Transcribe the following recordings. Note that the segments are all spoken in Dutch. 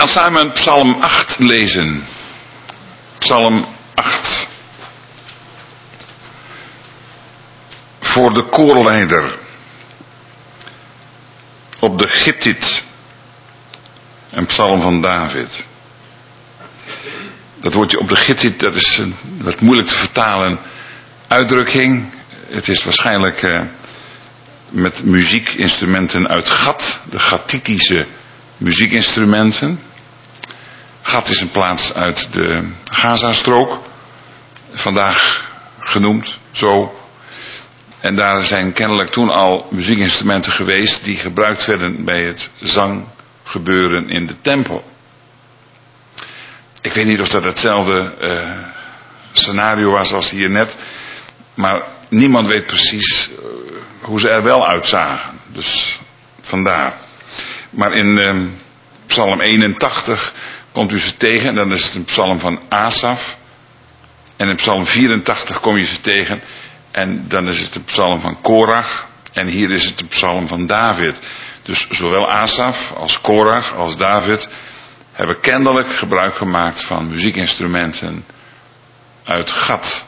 gaan samen Psalm 8 lezen. Psalm 8. Voor de koorleider. Op de Gittit. Een psalm van David. Dat woordje op de Gittit, dat is wat moeilijk te vertalen uitdrukking. Het is waarschijnlijk met muziekinstrumenten uit Gat. De Gattitische muziekinstrumenten. Gat is een plaats uit de Gazastrook. Vandaag genoemd, zo. En daar zijn kennelijk toen al muziekinstrumenten geweest die gebruikt werden bij het zanggebeuren in de tempel. Ik weet niet of dat hetzelfde scenario was als hier net. Maar niemand weet precies hoe ze er wel uitzagen. Dus vandaar. Maar in Psalm 81 komt u ze tegen. En dan is het een psalm van Asaf. En in Psalm 84 kom je ze tegen. En dan is het een psalm van Korach. En hier is het een psalm van David. Dus zowel Asaf als Korach als David hebben kennelijk gebruik gemaakt van muziekinstrumenten uit Gat.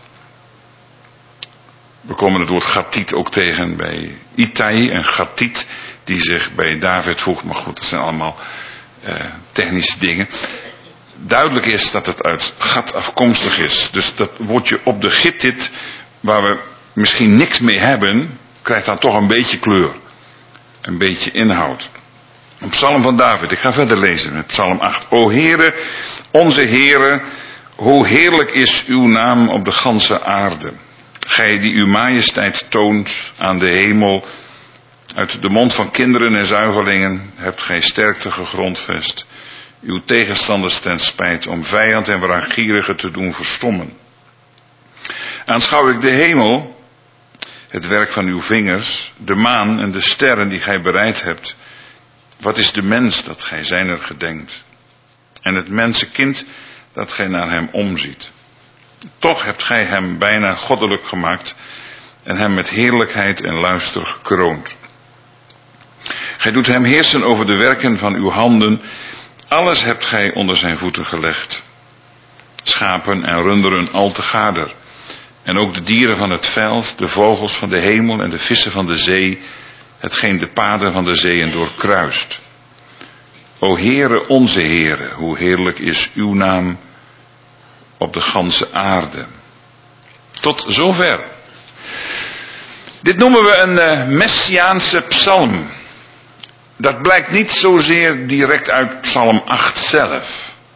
We komen het woord Gattiet ook tegen bij Ittai en Gattiet die zich bij David voegt. Maar goed, dat zijn allemaal technische dingen. Duidelijk is dat het uit Gat afkomstig is. Dus dat woordje op de Gittit, waar we misschien niks mee hebben, krijgt dan toch een beetje kleur. Een beetje inhoud. Een psalm van David. Ik ga verder lezen met psalm 8. O Heere, onze Heere, hoe heerlijk is uw naam op de ganse aarde. Gij die uw majesteit toont aan de hemel. Uit de mond van kinderen en zuigelingen hebt gij sterkte gegrondvest. Uw tegenstanders ten spijt om vijand en wraakgierige te doen verstommen. Aanschouw ik de hemel, het werk van uw vingers, de maan en de sterren die gij bereid hebt. Wat is de mens dat gij zijner gedenkt? En het mensenkind dat gij naar hem omziet. Toch hebt gij hem bijna goddelijk gemaakt en hem met heerlijkheid en luister gekroond. Gij doet hem heersen over de werken van uw handen. Alles hebt gij onder zijn voeten gelegd. Schapen en runderen al te gader. En ook de dieren van het veld, de vogels van de hemel en de vissen van de zee, hetgeen de paden van de zeeën doorkruist. O Heere, onze Heere, hoe heerlijk is uw naam op de ganse aarde. Tot zover. Dit noemen we een messiaanse psalm. Dat blijkt niet zozeer direct uit psalm 8 zelf.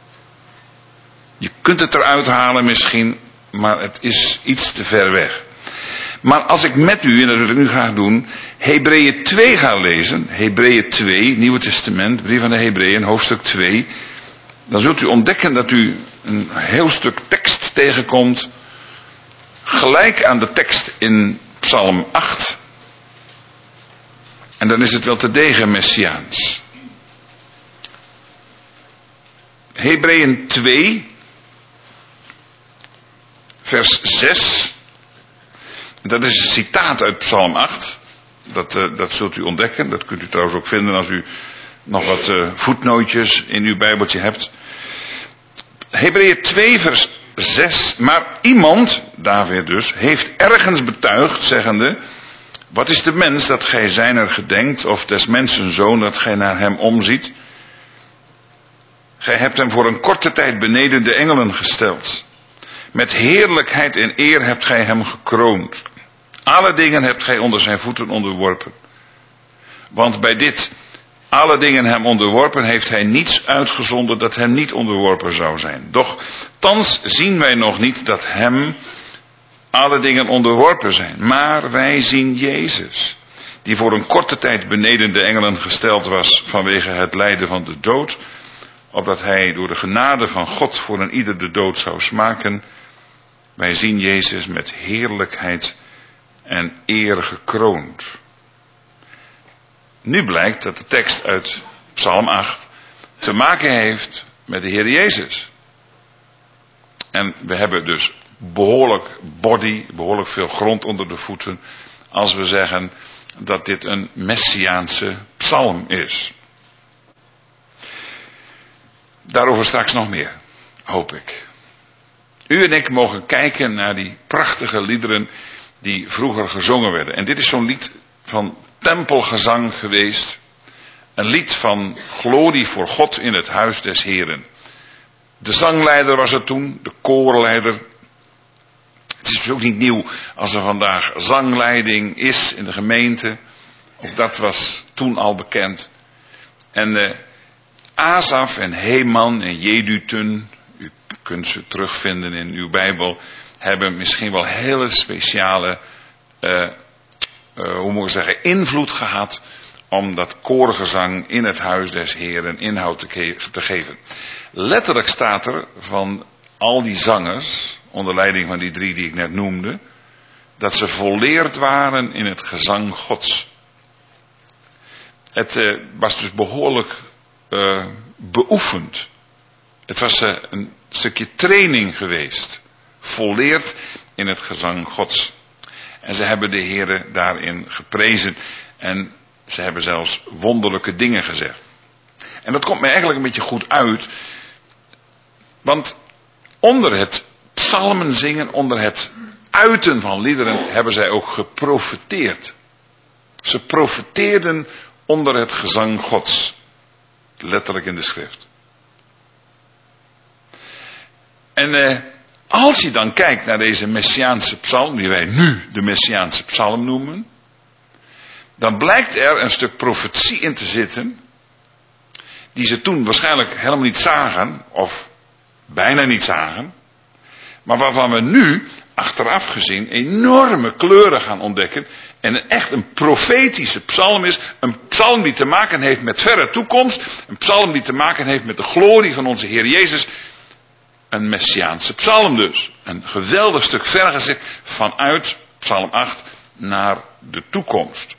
Je kunt het eruit halen misschien, maar het is iets te ver weg. Maar als ik met u, en dat wil ik nu graag doen, Hebreeën 2 ga lezen. Hebreeën 2, Nieuwe Testament, brief aan de Hebreeën, hoofdstuk 2. Dan zult u ontdekken dat u een heel stuk tekst tegenkomt. Gelijk aan de tekst in psalm 8. En dan is het wel te degen messiaans. Hebreeën 2, vers 6. Dat is een citaat uit psalm 8. Dat zult u ontdekken. Dat kunt u trouwens ook vinden als u nog wat voetnootjes in uw Bijbeltje hebt. Hebreeën 2 vers 6. Maar iemand, David dus, heeft ergens betuigd, zeggende: wat is de mens dat gij zijner gedenkt, of des mensen zoon dat gij naar hem omziet? Gij hebt hem voor een korte tijd beneden de engelen gesteld. Met heerlijkheid en eer hebt gij hem gekroond. Alle dingen hebt gij onder zijn voeten onderworpen. Want bij dit, alle dingen hem onderworpen, heeft hij niets uitgezonden dat hem niet onderworpen zou zijn. Doch thans zien wij nog niet dat hem alle dingen onderworpen zijn. Maar wij zien Jezus, die voor een korte tijd beneden de engelen gesteld was vanwege het lijden van de dood, opdat hij door de genade van God voor een ieder de dood zou smaken. Wij zien Jezus met heerlijkheid en eer gekroond. Nu blijkt dat de tekst uit Psalm 8 te maken heeft met de Heer Jezus. En we hebben dus behoorlijk veel grond onder de voeten als we zeggen dat dit een messiaanse psalm is. Daarover straks nog meer, hoop ik. U en ik mogen kijken naar die prachtige liederen die vroeger gezongen werden. En dit is zo'n lied van tempelgezang geweest. Een lied van glorie voor God in het huis des Heren. De zangleider was er toen, de koorleider. Het is dus ook niet nieuw als er vandaag zangleiding is in de gemeente. Ook dat was toen al bekend. En Asaf en Heman en Jedutun, u kunt ze terugvinden in uw Bijbel, hebben misschien wel hele speciale, hoe moet ik zeggen, invloed gehad om dat koorgezang in het huis des Heren inhoud te geven. Letterlijk staat er van al die zangers, onder leiding van die 3 die ik net noemde, dat ze volleerd waren in het gezang Gods. Het was dus behoorlijk beoefend. Het was een stukje training geweest. Volleerd in het gezang Gods. En ze hebben de Heere daarin geprezen. En ze hebben zelfs wonderlijke dingen gezegd. En dat komt mij eigenlijk een beetje goed uit. Want onder het psalmen zingen, onder het uiten van liederen, hebben zij ook geprofeteerd. Ze profeteerden onder het gezang Gods. Letterlijk in de schrift. En als je dan kijkt naar deze Messiaanse psalm, die wij nu de Messiaanse psalm noemen, dan blijkt er een stuk profetie in te zitten, die ze toen waarschijnlijk helemaal niet zagen, of bijna niet zagen, maar waarvan we nu, achteraf gezien, enorme kleuren gaan ontdekken, en echt een profetische psalm is, een psalm die te maken heeft met verre toekomst, een psalm die te maken heeft met de glorie van onze Heer Jezus, een Messiaanse psalm dus. Een geweldig stuk vergezicht vanuit psalm 8 naar de toekomst.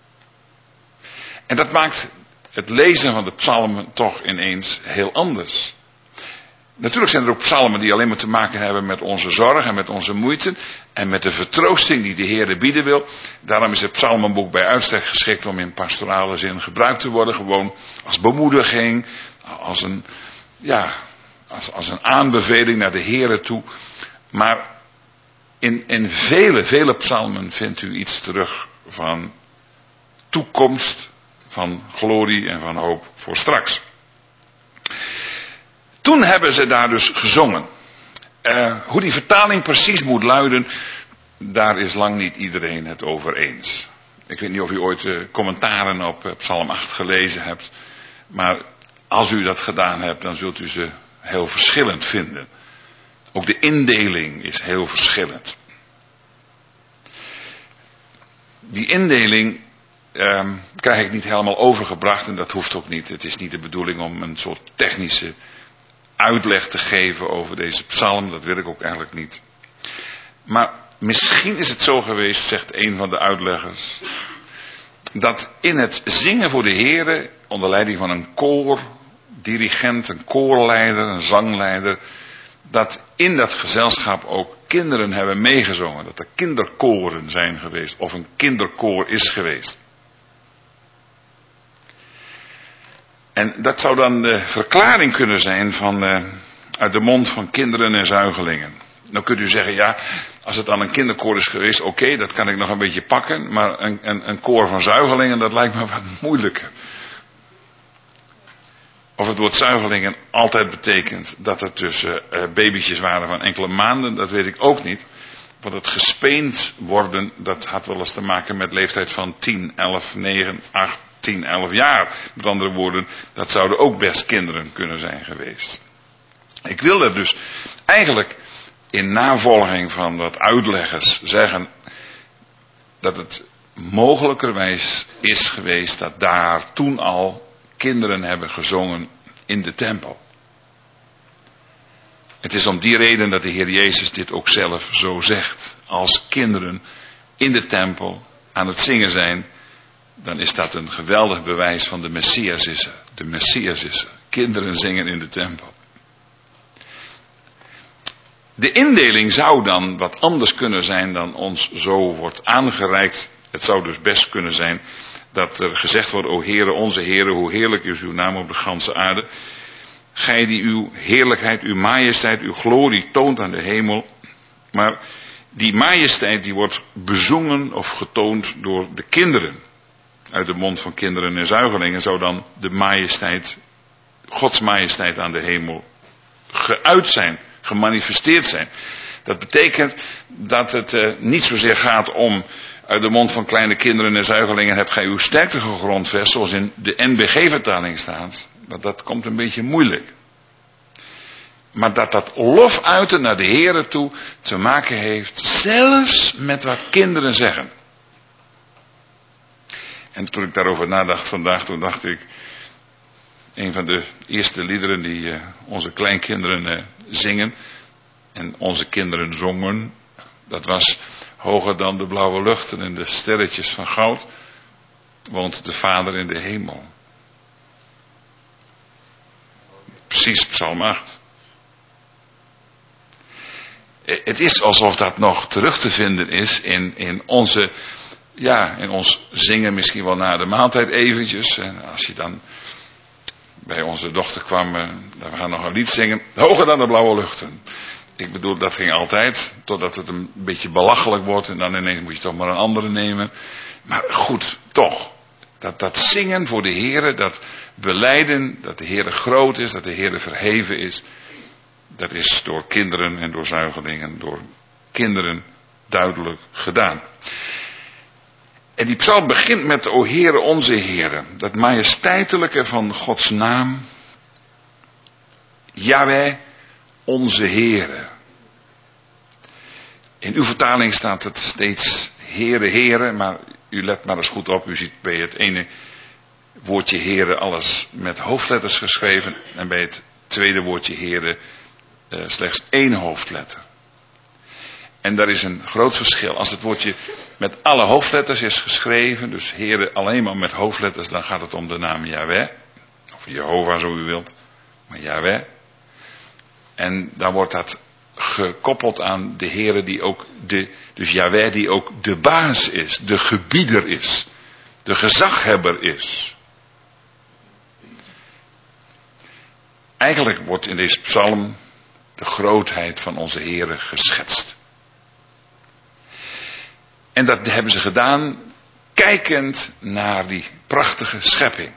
En dat maakt het lezen van de psalmen toch ineens heel anders. Natuurlijk zijn er ook psalmen die alleen maar te maken hebben met onze zorg en met onze moeite. En met de vertroosting die de Heer bieden wil. Daarom is het psalmenboek bij uitstek geschikt om in pastorale zin gebruikt te worden. Gewoon als bemoediging, als een aanbeveling naar de Heer toe. Maar in vele psalmen vindt u iets terug van toekomst, van glorie en van hoop voor straks. Toen hebben ze daar dus gezongen. Hoe die vertaling precies moet luiden, daar is lang niet iedereen het over eens. Ik weet niet of u ooit commentaren op Psalm 8 gelezen hebt. Maar als u dat gedaan hebt, dan zult u ze heel verschillend vinden. Ook de indeling is heel verschillend. Die indeling krijg ik niet helemaal overgebracht en dat hoeft ook niet. Het is niet de bedoeling om een soort technische uitleg te geven over deze psalm. Dat wil ik ook eigenlijk niet. Maar misschien is het zo geweest, zegt een van de uitleggers, dat in het zingen voor de Heere, onder leiding van een koordirigent, een koorleider, een zangleider, dat in dat gezelschap ook kinderen hebben meegezongen. Dat er kinderkoren zijn geweest, of een kinderkoor is geweest. En dat zou dan de verklaring kunnen zijn van uit de mond van kinderen en zuigelingen. Dan kunt u zeggen, ja, als het dan een kinderkoor is geweest, oké, dat kan ik nog een beetje pakken. Maar een koor van zuigelingen, dat lijkt me wat moeilijker. Of het woord zuigelingen altijd betekent dat het dus babytjes waren van enkele maanden, dat weet ik ook niet. Want het gespeend worden, dat had wel eens te maken met leeftijd van 10, 11, 9, 8, 10, 11 jaar. Met andere woorden, dat zouden ook best kinderen kunnen zijn geweest. Ik wil er dus eigenlijk in navolging van wat uitleggers zeggen dat het mogelijkerwijs is geweest dat daar toen al kinderen hebben gezongen in de tempel. Het is om die reden dat de Heer Jezus dit ook zelf zo zegt. Als kinderen in de tempel aan het zingen zijn, dan is dat een geweldig bewijs van de Messias is er. De Messias is er. Kinderen zingen in de tempel. De indeling zou dan wat anders kunnen zijn dan ons zo wordt aangereikt. Het zou dus best kunnen zijn dat er gezegd wordt, o Heere, onze Heere, hoe heerlijk is uw naam op de ganse aarde. gij die uw heerlijkheid, uw majesteit, uw glorie toont aan de hemel. Maar die majesteit die wordt bezongen of getoond door de kinderen. Uit de mond van kinderen en zuigelingen zou dan de majesteit, Gods majesteit aan de hemel geuit zijn, gemanifesteerd zijn. Dat betekent dat het niet zozeer gaat om uit de mond van kleine kinderen en zuigelingen hebt gij uw sterkte gegrondvest, zoals in de NBG-vertaling staat. Dat komt een beetje moeilijk. Maar dat lof uiten naar de Here toe te maken heeft, zelfs met wat kinderen zeggen. En toen ik daarover nadacht vandaag, toen dacht ik, een van de eerste liederen die onze kleinkinderen zingen, en onze kinderen zongen, dat was hoger dan de blauwe luchten en de sterretjes van goud, woont de Vader in de hemel. Precies Psalm 8. Het is alsof dat nog terug te vinden is in onze, in ons zingen misschien wel na de maaltijd eventjes. En als je dan bij onze dochter kwam, we gaan nog een lied zingen, hoger dan de blauwe luchten. Ik bedoel, dat ging altijd, totdat het een beetje belachelijk wordt en dan ineens moet je toch maar een andere nemen. Maar goed, toch. Dat zingen voor de Heere, dat belijden dat de Heere groot is, dat de Heere verheven is. Dat is door kinderen en door zuigelingen, door kinderen duidelijk gedaan. En die psalm begint met o Heere, onze Heere. Dat majesteitelijke van Gods naam. Yahweh, onze Heere. In uw vertaling staat het steeds Heere, Heere. Maar u let maar eens goed op. U ziet bij het ene woordje Heere alles met hoofdletters geschreven. En bij het tweede woordje Heere slechts 1 hoofdletter. En daar is een groot verschil. Als het woordje met alle hoofdletters is geschreven, dus Heere alleen maar met hoofdletters, dan gaat het om de naam Yahweh. Of Jehovah, zo u wilt. Maar Yahweh. En dan wordt dat gekoppeld aan de Heere die ook dus Yahweh die ook de baas is, de gebieder is, de gezaghebber is. Eigenlijk wordt in deze psalm de grootheid van onze Heere geschetst. En dat hebben ze gedaan kijkend naar die prachtige schepping.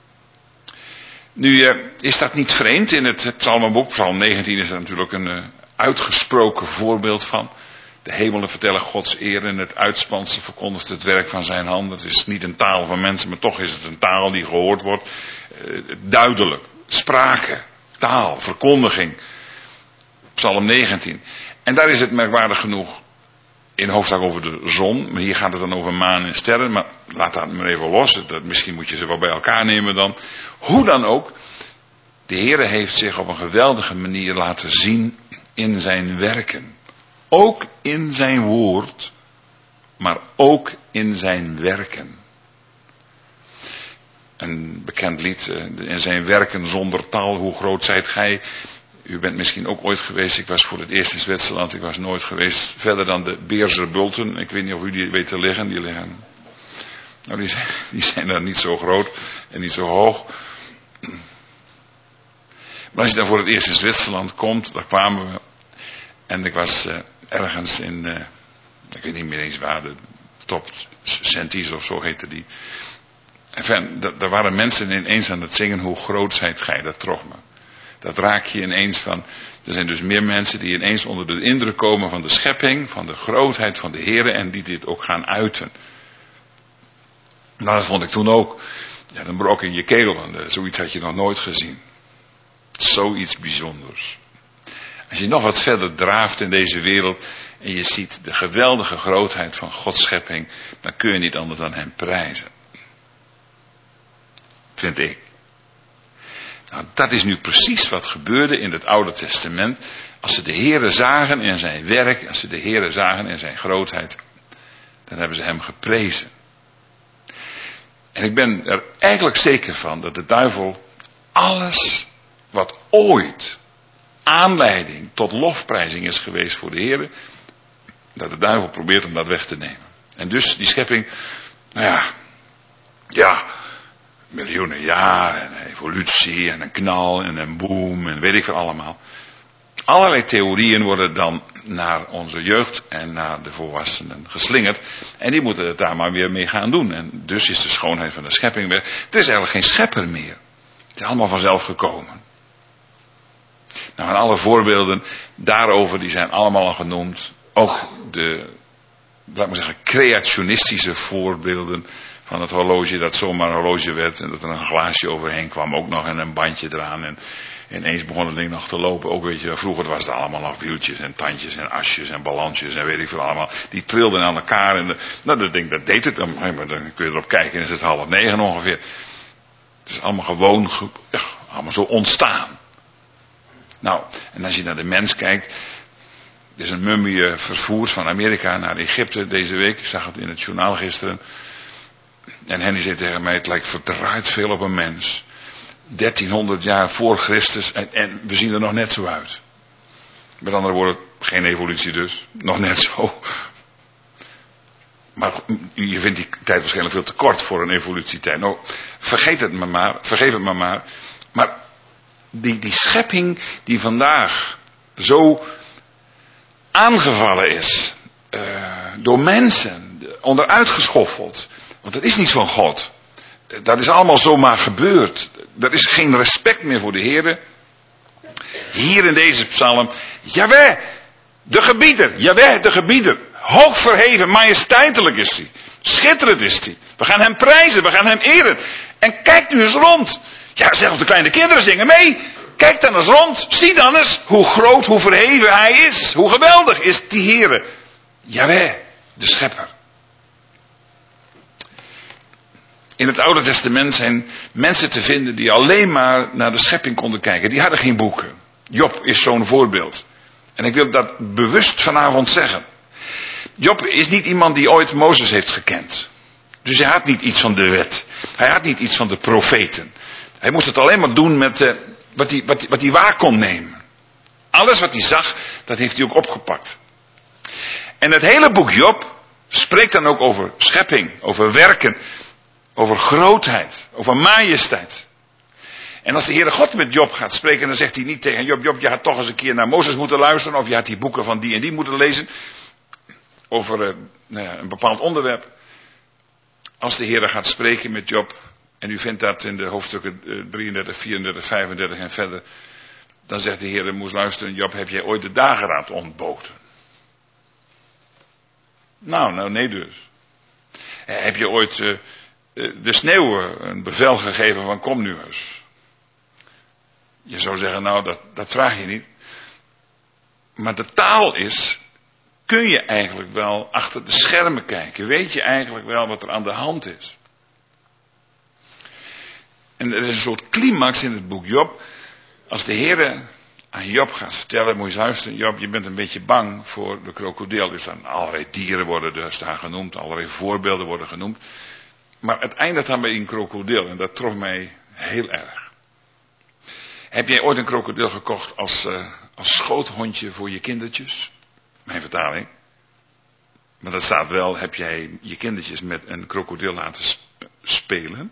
Nu is dat niet vreemd in het psalmenboek. Psalm 19 is er natuurlijk een uitgesproken voorbeeld van. De hemelen vertellen Gods eer en het uitspansel verkondigt het werk van zijn handen. Het is niet een taal van mensen, maar toch is het een taal die gehoord wordt. Duidelijk, sprake, taal, verkondiging. Psalm 19. En daar is het merkwaardig genoeg in hoofdzaak over de zon. Maar hier gaat het dan over maan en sterren. Maar laat dat maar even los. Misschien moet je ze wel bij elkaar nemen dan. Hoe dan ook. De Heere heeft zich op een geweldige manier laten zien in zijn werken. Ook in zijn woord. Maar ook in zijn werken. Een bekend lied. In zijn werken zonder taal. Hoe groot zijt gij? U bent misschien ook ooit geweest. Ik was voor het eerst in Zwitserland. Ik was nooit geweest verder dan de Beerse Bulten. Ik weet niet of u die weet te liggen. Die liggen. Nou, die zijn dan niet zo groot en niet zo hoog. Maar als je dan voor het eerst in Zwitserland komt, daar kwamen we. En ik was ergens in, ik weet niet meer eens waar, de Top Centis of zo heette die. Enfin, daar waren mensen ineens aan het zingen, hoe groot zijt gij, dat trof me. Dat raak je ineens van. Er zijn dus meer mensen die ineens onder de indruk komen van de schepping, van de grootheid van de Heere en die dit ook gaan uiten. Nou, dat vond ik toen ook. Ja, dan brok in je keel, want zoiets had je nog nooit gezien. Zoiets bijzonders. Als je nog wat verder draaft in deze wereld en je ziet de geweldige grootheid van Gods schepping, dan kun je niet anders dan hem prijzen. Vind ik. Nou, dat is nu precies wat gebeurde in het Oude Testament. Als ze de Heere zagen in zijn werk, als ze de Heere zagen in zijn grootheid, dan hebben ze hem geprezen. En ik ben er eigenlijk zeker van dat de duivel alles wat ooit aanleiding tot lofprijzing is geweest voor de Heere, dat de duivel probeert om dat weg te nemen. En dus die schepping, miljoenen jaar en evolutie en een knal en een boom en weet ik veel allemaal. Allerlei theorieën worden dan naar onze jeugd en naar de volwassenen geslingerd. En die moeten het daar maar weer mee gaan doen. En dus is de schoonheid van de schepping weg. Het is eigenlijk geen schepper meer. Het is allemaal vanzelf gekomen. Nou, en alle voorbeelden daarover die zijn allemaal al genoemd. Ook de, laat maar zeggen, creationistische voorbeelden van het horloge dat zomaar een horloge werd. En dat er een glaasje overheen kwam ook nog en een bandje eraan. En ineens begon het ding nog te lopen. Ook weet je, vroeger was het allemaal nog wieltjes en tandjes en asjes en balansjes en weet ik veel allemaal. Die trilden aan elkaar. En dat ding dat deed het. Maar dan kun je erop kijken en is het 8:30 ongeveer. Het is allemaal gewoon, allemaal zo ontstaan. Nou, en als je naar de mens kijkt. Er is een mummie vervoerd van Amerika naar Egypte deze week. Ik zag het in het journaal gisteren. En Henny zei tegen mij, het lijkt verdraaid veel op een mens. 1300 jaar voor Christus en we zien er nog net zo uit. Met andere woorden, geen evolutie dus. Nog net zo. Maar je vindt die tijd waarschijnlijk veel te kort voor een evolutietijd. Nou, vergeef het me maar. Maar die schepping die vandaag zo aangevallen is. Door mensen. Onderuitgeschoffeld. Want dat is niet van God. Dat is allemaal zomaar gebeurd. Er is geen respect meer voor de Heer. Hier in deze psalm. Jaweh, de gebieder. Jaweh, de gebieder. Hoog verheven, majesteitelijk is hij. Schitterend is hij. We gaan hem prijzen, we gaan hem eren. En kijk nu eens rond. Ja, zelfs de kleine kinderen zingen mee. Kijk dan eens rond. Zie dan eens hoe groot, hoe verheven hij is. Hoe geweldig is die Heer. Jaweh, de schepper. In het Oude Testament zijn mensen te vinden die alleen maar naar de schepping konden kijken. Die hadden geen boeken. Job is zo'n voorbeeld. En ik wil dat bewust vanavond zeggen. Job is niet iemand die ooit Mozes heeft gekend. Dus hij had niet iets van de wet. Hij had niet iets van de profeten. Hij moest het alleen maar doen met wat hij waar kon nemen. Alles wat hij zag, dat heeft hij ook opgepakt. En het hele boek Job spreekt dan ook over schepping, over werken. Over grootheid, over majesteit. En als de Heere God met Job gaat spreken, dan zegt hij niet tegen Job, Job, je had toch eens een keer naar Mozes moeten luisteren, of je had die boeken van die en die moeten lezen, over een bepaald onderwerp. Als de Heere gaat spreken met Job, en u vindt dat in de hoofdstukken 33, 34, 35 en verder, dan zegt de Heere, moest luisteren, Job, heb jij ooit de dageraad ontboten? Nou, nee dus. Heb je ooit de sneeuw een bevel gegeven van kom nu eens. Je zou zeggen, nou dat vraag je niet. Maar de taal is, kun je eigenlijk wel achter de schermen kijken. Weet je eigenlijk wel wat er aan de hand is. En er is een soort climax in het boek Job. Als de Heere aan Job gaat vertellen, moet je luisteren, Job, je bent een beetje bang voor de krokodil. Dus dan allerlei dieren worden dus daar genoemd, allerlei voorbeelden worden genoemd. Maar het eindigt dan bij een krokodil en dat trof mij heel erg. Heb jij ooit een krokodil gekocht als schoothondje voor je kindertjes? Mijn vertaling. Maar dat staat wel, heb jij je kindertjes met een krokodil laten spelen?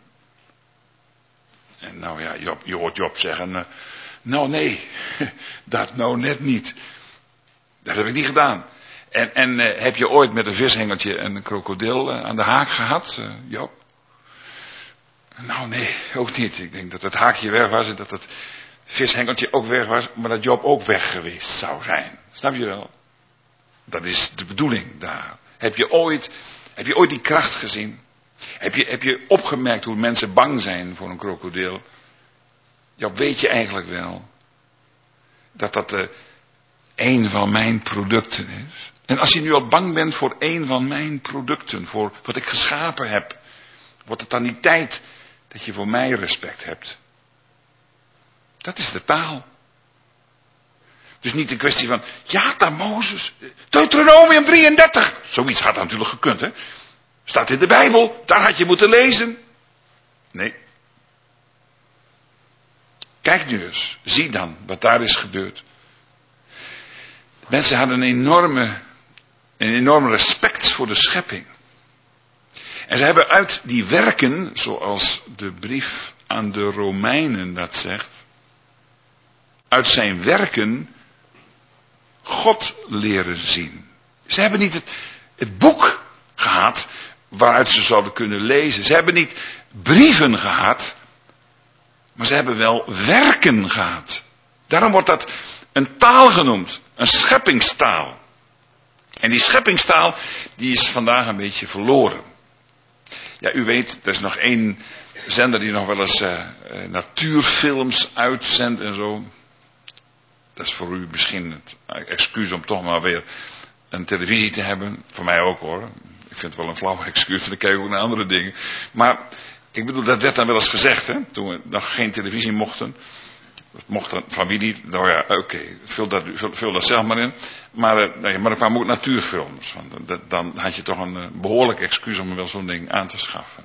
En nou ja, je hoort Job zeggen, nou nee, dat nou net niet. Dat heb ik niet gedaan. En heb je ooit met een vishengeltje een krokodil aan de haak gehad, Job? Nou nee, ook niet. Ik denk dat het haakje weg was en dat het vishengeltje ook weg was, maar dat Job ook weg geweest zou zijn. Snap je wel? Dat is de bedoeling daar. Heb je ooit die kracht gezien? Heb je opgemerkt hoe mensen bang zijn voor een krokodil? Job, weet je eigenlijk wel dat een van mijn producten is? En als je nu al bang bent voor een van mijn producten, voor wat ik geschapen heb, wordt het dan niet tijd dat je voor mij respect hebt? Dat is de taal. Dus niet een kwestie van, ja, daar Mozes, Deuteronomium 33. Zoiets had natuurlijk gekund, hè. Staat in de Bijbel, daar had je moeten lezen. Nee. Kijk nu eens, zie dan wat daar is gebeurd. Mensen hadden een enorme respect voor de schepping. En ze hebben uit die werken, zoals de brief aan de Romeinen dat zegt, uit zijn werken God leren zien. Ze hebben niet het boek gehad waaruit ze zouden kunnen lezen. Ze hebben niet brieven gehad, maar ze hebben wel werken gehad. Daarom wordt dat een taal genoemd, een scheppingstaal. En die scheppingstaal, die is vandaag een beetje verloren. Ja, u weet, er is nog één zender die nog wel eens natuurfilms uitzendt en zo. Dat is voor u misschien het excuus om toch maar weer een televisie te hebben. Voor mij ook hoor. Ik vind het wel een flauw excuus, want ik kijk ook naar andere dingen. Maar ik bedoel, dat werd dan wel eens gezegd, hè, toen we nog geen televisie mochten. Dat mocht dan van wie niet. Nou ja, oké, vul dat zelf maar in. Maar er kwamen ook natuurfilms. Want dan had je toch een behoorlijk excuus om wel zo'n ding aan te schaffen.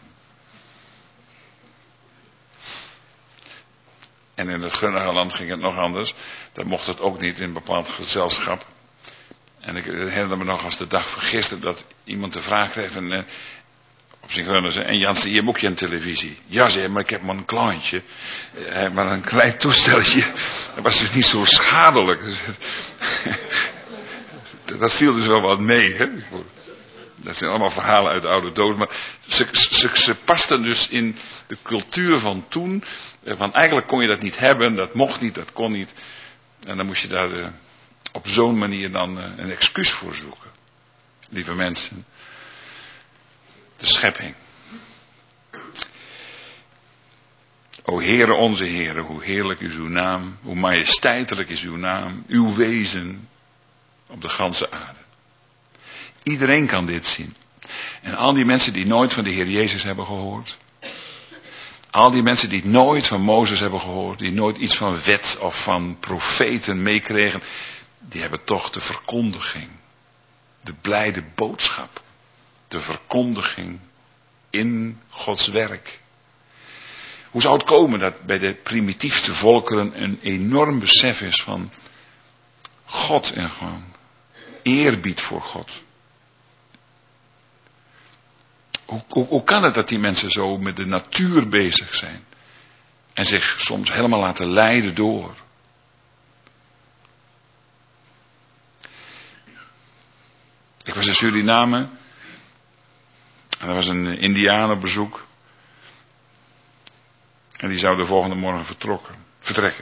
En in het gunnige land ging het nog anders. Daar mocht het ook niet in een bepaald gezelschap. En ik herinner me nog als de dag van gisteren dat iemand de vraag kreeg op zijn gunner zei, en Jansen, je hebt ook geen televisie. Ja, zei, maar ik heb maar een kleintje. Maar een klein toesteltje. Dat was dus niet zo schadelijk. Dat viel dus wel wat mee. Hè? Dat zijn allemaal verhalen uit de oude doos. Maar ze pasten dus in de cultuur van toen. Want eigenlijk kon je dat niet hebben. Dat mocht niet, dat kon niet. En dan moest je daar op zo'n manier dan een excuus voor zoeken. Lieve mensen. De schepping. O Heere onze Heere, hoe heerlijk is uw naam. Hoe majesteitelijk is uw naam. Uw wezen op de ganse aarde. Iedereen kan dit zien. En al die mensen die nooit van de Heer Jezus hebben gehoord. Al die mensen die nooit van Mozes hebben gehoord. Die nooit iets van wet of van profeten meekregen. Die hebben toch de verkondiging. De blijde boodschap. De verkondiging in Gods werk. Hoe zou het komen dat bij de primitiefste volkeren een enorm besef is van God en gewoon eerbied voor God. Hoe kan het dat die mensen zo met de natuur bezig zijn en zich soms helemaal laten leiden door? Ik was in Suriname en er was een Indiaan op bezoek. En die zou de volgende morgen vertrekken.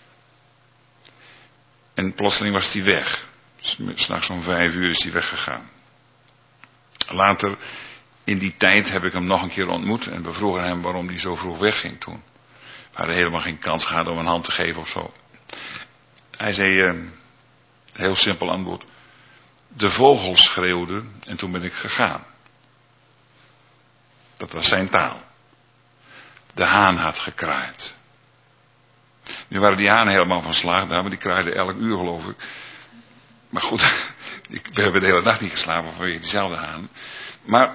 En plotseling was hij weg. 'S Nachts om 5 uur is hij weggegaan. Later, in die tijd, heb ik hem nog een keer ontmoet. En we vroegen hem waarom hij zo vroeg wegging toen. We hadden helemaal geen kans gehad om een hand te geven of zo. Hij zei, heel simpel antwoord. De vogels schreeuwden en toen ben ik gegaan. Dat was zijn taal. De haan had gekraaid. Nu waren die hanen helemaal van slag, maar die kraaiden elk uur geloof ik. Maar goed, we hebben de hele nacht niet geslapen vanwege diezelfde haan. Maar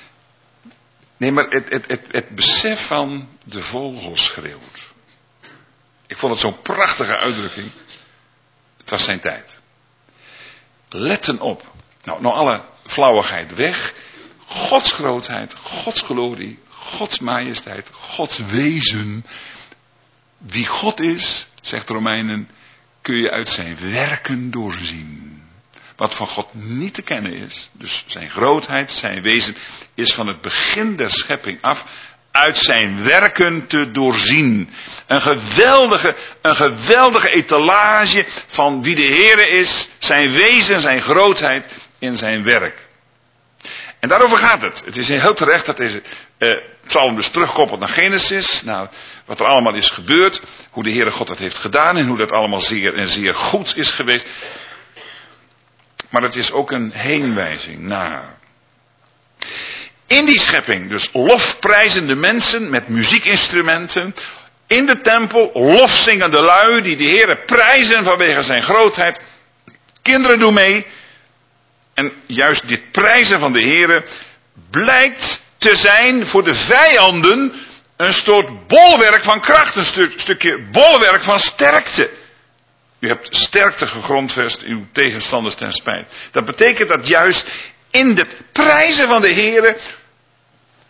het besef van de vogel schreeuwt. Ik vond het zo'n prachtige uitdrukking. Het was zijn tijd. Letten op. Nou alle flauwigheid weg. Gods grootheid, Gods glorie, Gods majesteit, Gods wezen. Wie God is, zegt Romeinen, kun je uit zijn werken doorzien. Wat van God niet te kennen is, dus zijn grootheid, zijn wezen, is van het begin der schepping af uit zijn werken te doorzien. Een geweldige etalage van wie de Heere is, zijn wezen, zijn grootheid in zijn werk. En daarover gaat het. Het is heel terecht dat deze psalm dus terugkoppelt naar Genesis. Nou, wat er allemaal is gebeurd. Hoe de Heere God dat heeft gedaan. En hoe dat allemaal zeer en zeer goed is geweest. Maar het is ook een heenwijzing naar. In die schepping dus lofprijzende mensen met muziekinstrumenten. In de tempel lofzingende lui die de Heere prijzen vanwege zijn grootheid. Kinderen doen mee. En juist dit prijzen van de Heere blijkt te zijn voor de vijanden een soort bolwerk van kracht, een stukje bolwerk van sterkte. U hebt sterkte gegrondvest in uw tegenstanders ten spijt. Dat betekent dat juist in het prijzen van de Heere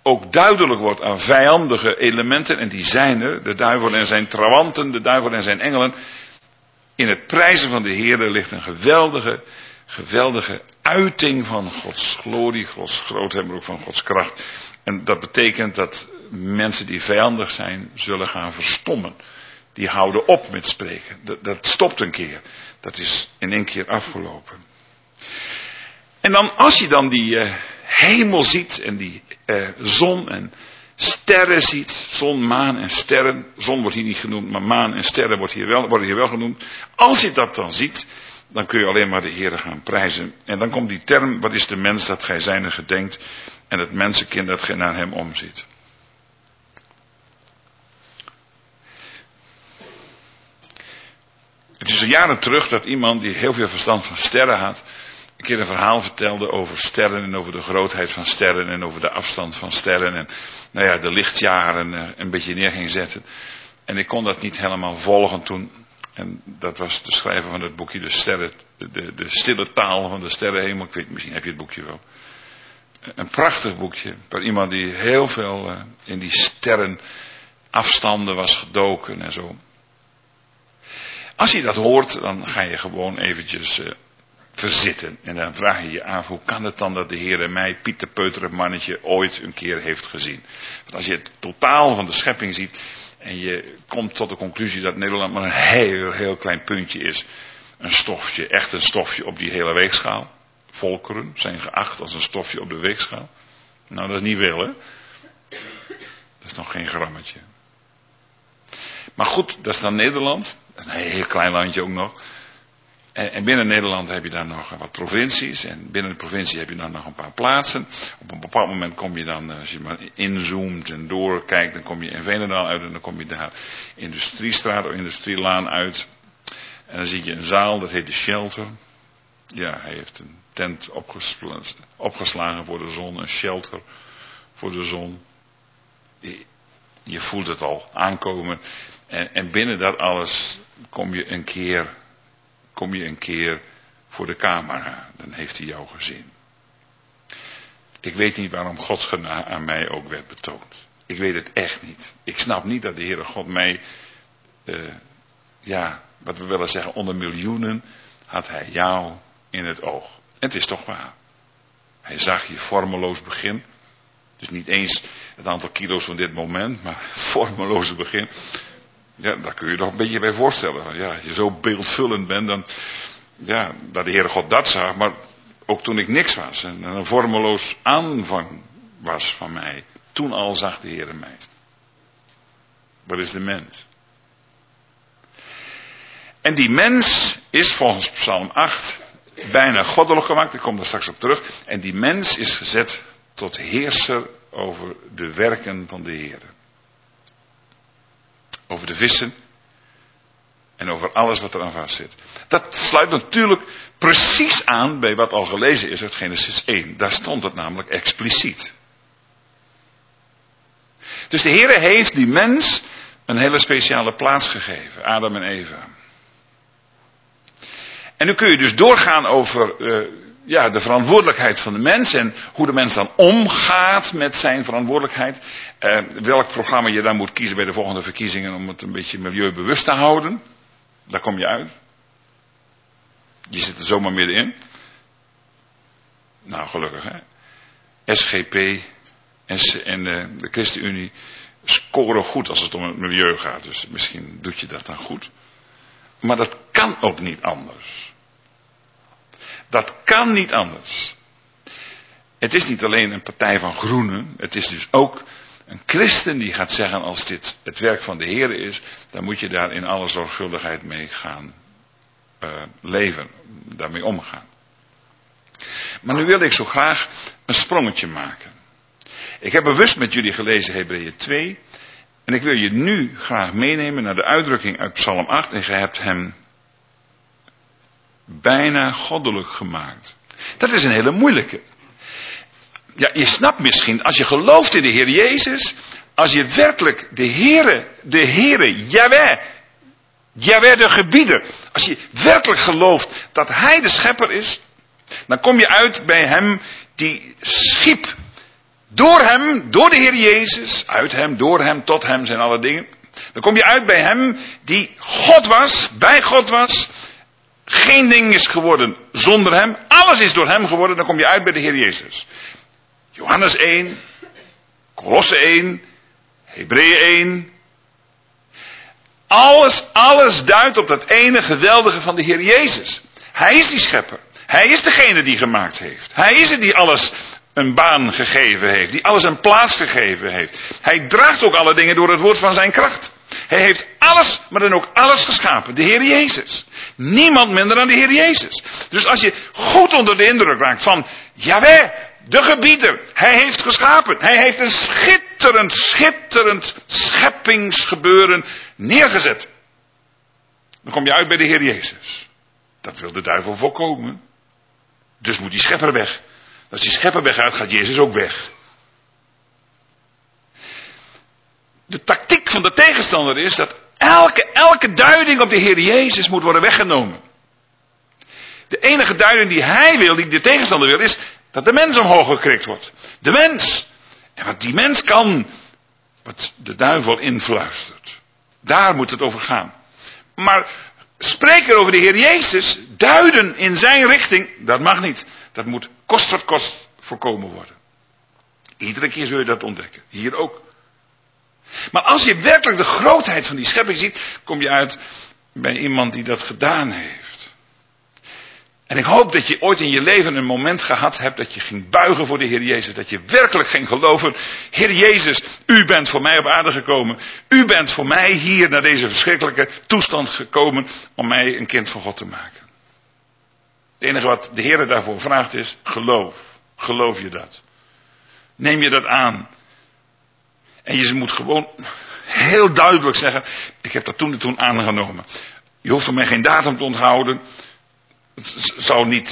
ook duidelijk wordt aan vijandige elementen, en die zijn er, de duivel en zijn trawanten, de duivel en zijn engelen. In het prijzen van de Heere ligt een geweldige uiting van Gods glorie, Gods grootheid, maar ook van Gods kracht. En dat betekent dat mensen die vijandig zijn, zullen gaan verstommen. Die houden op met spreken. Dat stopt een keer. Dat is in één keer afgelopen. En dan, als je dan die hemel ziet en die zon en sterren ziet. Zon, maan en sterren. Zon wordt hier niet genoemd, maar maan en sterren worden hier wel genoemd. Als je dat dan ziet, dan kun je alleen maar de Heere gaan prijzen. En dan komt die term, wat is de mens dat gij zijne gedenkt, en het mensenkind dat gij naar hem omziet. Het is al jaren terug dat iemand die heel veel verstand van sterren had, een keer een verhaal vertelde over sterren en over de grootheid van sterren en over de afstand van sterren en de lichtjaren een beetje neer ging zetten. En ik kon dat niet helemaal volgen toen. En dat was de schrijver van het boekje, de sterren, de stille taal van de sterrenhemel. Ik weet, misschien heb je het boekje wel. Een prachtig boekje, waar iemand die heel veel in die sterrenafstanden was gedoken en zo. Als je dat hoort, dan ga je gewoon eventjes verzitten. En dan vraag je je af, hoe kan het dan dat de Heer mij, Pieter Peuter, het mannetje, ooit een keer heeft gezien? Want als je het totaal van de schepping ziet en je komt tot de conclusie dat Nederland maar een heel klein puntje is. Een stofje, echt een stofje op die hele weegschaal. Volkeren zijn geacht als een stofje op de weegschaal. Nou, dat is niet veel, hè? Dat is nog geen grammetje. Maar goed, dat is dan Nederland. Dat is een heel klein landje ook nog. En binnen Nederland heb je dan nog wat provincies. En binnen de provincie heb je dan nog een paar plaatsen. Op een bepaald moment kom je dan, als je maar inzoomt en doorkijkt, dan kom je in Veenendaal uit. En dan kom je daar Industriestraat of Industrielaan uit. En dan zie je een zaal, dat heet de Shelter. Ja, hij heeft een tent opgeslagen voor de zon. Een shelter voor de zon. Je voelt het al aankomen. En binnen dat alles kom je een keer voor de camera. Dan heeft hij jou gezien. Ik weet niet waarom Gods genade aan mij ook werd betoond. Ik weet het echt niet. Ik snap niet dat de Heere God mij, wat we willen zeggen, onder miljoenen, had hij jou in het oog. En het is toch waar. Hij zag je vormeloos begin. Dus niet eens het aantal kilo's van dit moment, maar vormeloze begin. Ja, daar kun je nog een beetje bij voorstellen. Ja, als je zo beeldvullend bent, dan, dat de Heere God dat zag, maar ook toen ik niks was en een vormeloos aanvang was van mij, toen al zag de Heere mij. Wat is de mens? En die mens is volgens Psalm 8 bijna goddelijk gemaakt, ik kom daar straks op terug. En die mens is gezet tot heerser over de werken van de Heere. Over de vissen en over alles wat er aan vast zit. Dat sluit natuurlijk precies aan bij wat al gelezen is uit Genesis 1. Daar stond het namelijk expliciet. Dus de Heere heeft die mens een hele speciale plaats gegeven. Adam en Eva. En nu kun je dus doorgaan over de verantwoordelijkheid van de mens. En hoe de mens dan omgaat met zijn verantwoordelijkheid. Welk programma je dan moet kiezen bij de volgende verkiezingen om het een beetje milieubewust te houden. Daar kom je uit. Je zit er zomaar middenin. Nou, gelukkig hè. SGP en de ChristenUnie scoren goed als het om het milieu gaat. Dus misschien doet je dat dan goed. Maar dat kan ook niet anders. Dat kan niet anders. Het is niet alleen een partij van groenen. Het is dus ook een christen die gaat zeggen, als dit het werk van de Heer is, dan moet je daar in alle zorgvuldigheid mee gaan leven. Daarmee omgaan. Maar nu wil ik zo graag een sprongetje maken. Ik heb bewust met jullie gelezen Hebreeën 2. En ik wil je nu graag meenemen naar de uitdrukking uit Psalm 8. En je hebt hem bijna goddelijk gemaakt. Dat is een hele moeilijke. Ja, je snapt misschien, als je gelooft in de Heer Jezus, als je werkelijk de Heere, Jahweh de gebieder, als je werkelijk gelooft dat Hij de schepper is, dan kom je uit bij Hem die schiep Door hem, door de Heer Jezus, uit hem, door hem, tot hem zijn alle dingen. Dan kom je uit bij hem die God was, bij God was. Geen ding is geworden zonder hem. Alles is door hem geworden. Dan kom je uit bij de Heer Jezus. Johannes 1, Kolosse 1, Hebreeën 1. Alles duidt op dat ene geweldige van de Heer Jezus. Hij is die schepper. Hij is degene die gemaakt heeft. Hij is het die alles een baan gegeven heeft. Die alles een plaats gegeven heeft. Hij draagt ook alle dingen door het woord van zijn kracht. Hij heeft alles, maar dan ook alles geschapen. De Heer Jezus. Niemand minder dan de Heer Jezus. Dus als je goed onder de indruk raakt van Jahweh, de gebieter. Hij heeft geschapen. Hij heeft een schitterend scheppingsgebeuren neergezet. Dan kom je uit bij de Heer Jezus. Dat wil de duivel voorkomen. Dus moet die schepper weg. Als die schepper weggaat, gaat Jezus ook weg. De tactiek van de tegenstander is dat elke duiding op de Heer Jezus moet worden weggenomen. De enige duiding die hij wil, die de tegenstander wil, is dat de mens omhoog gekrikt wordt. De mens. En wat die mens kan, wat de duivel influistert. Daar moet het over gaan. Maar spreken over de Heer Jezus, duiden in zijn richting, dat mag niet. Dat moet kost wat kost voorkomen worden. Iedere keer zul je dat ontdekken. Hier ook. Maar als je werkelijk de grootheid van die schepping ziet, kom je uit bij iemand die dat gedaan heeft. En ik hoop dat je ooit in je leven een moment gehad hebt dat je ging buigen voor de Heer Jezus. Dat je werkelijk ging geloven, Heer Jezus, u bent voor mij op aarde gekomen. U bent voor mij hier naar deze verschrikkelijke toestand gekomen om mij een kind van God te maken. Het enige wat de Heer daarvoor vraagt is geloof. Geloof je dat? Neem je dat aan? En je moet gewoon heel duidelijk zeggen, ik heb dat toen en toen aangenomen. Je hoeft van mij geen datum te onthouden. Het zou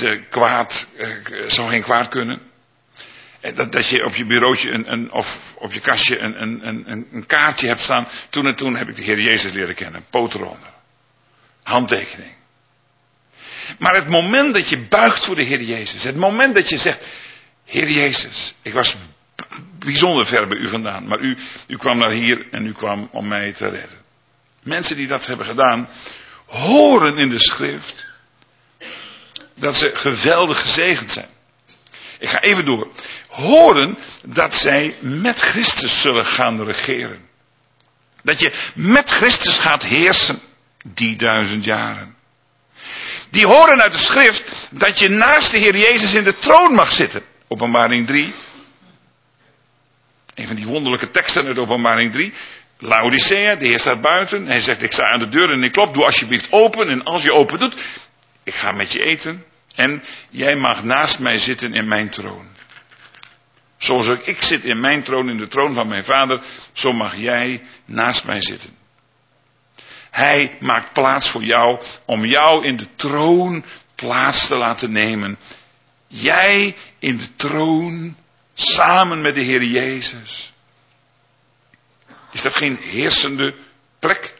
zou geen kwaad kunnen. Dat je op je bureautje of op je kastje een kaartje hebt staan. Toen en toen heb ik de Heer Jezus leren kennen. Poot eronder. Handtekening. Maar het moment dat je buigt voor de Heer Jezus. Het moment dat je zegt, Heer Jezus, ik was bijzonder ver bij u vandaan. Maar u kwam naar hier en u kwam om mij te redden. Mensen die dat hebben gedaan, horen in de schrift dat ze geweldig gezegend zijn. Ik ga even door. Horen dat zij met Christus zullen gaan regeren. Dat je met Christus gaat heersen die 1000 jaren. Die horen uit de schrift dat je naast de Heer Jezus in de troon mag zitten. Openbaring 3. Een van die wonderlijke teksten uit Openbaring 3. Laodicea, de Heer staat buiten. Hij zegt, ik sta aan de deur en ik klop. Doe alsjeblieft open. En als je open doet, ik ga met je eten. En jij mag naast mij zitten in mijn troon. Zoals ik zit in mijn troon, in de troon van mijn vader, zo mag jij naast mij zitten. Hij maakt plaats voor jou, om jou in de troon plaats te laten nemen. Jij in de troon, samen met de Heer Jezus. Is dat geen heersende plek?